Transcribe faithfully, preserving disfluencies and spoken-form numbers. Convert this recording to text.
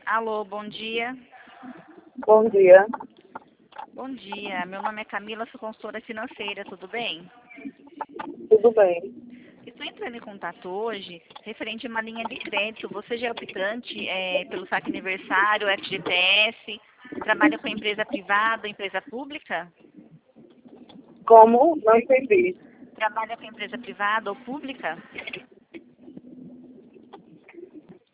Alô, bom dia. Bom dia. Bom dia, meu nome é Camila, sou consultora financeira, tudo bem? Tudo bem? Estou entrando em contato hoje referente a uma linha de crédito. Você já é optante é, pelo saque aniversário, F G T S, trabalha com empresa privada, empresa pública? Como? Não entendi. Trabalha com empresa privada ou pública?